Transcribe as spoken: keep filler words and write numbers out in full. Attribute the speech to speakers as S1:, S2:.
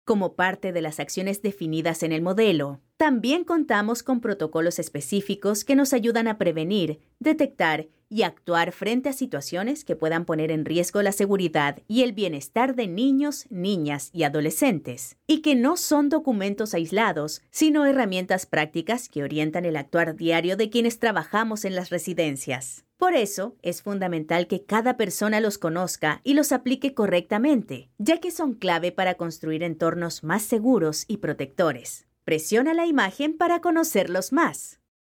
S1: como parte de las acciones definidas en el modelo. También contamos con protocolos específicos que nos ayudan a prevenir, detectar y actuar frente a situaciones que puedan poner en riesgo la seguridad y el bienestar de niños, niñas y adolescentes, y que no son documentos aislados, sino herramientas prácticas que orientan el actuar diario de quienes trabajamos en las residencias. Por eso, es fundamental que cada persona los conozca y los aplique correctamente, ya que son clave para construir entornos más seguros y protectores. Presiona la imagen para conocerlos más.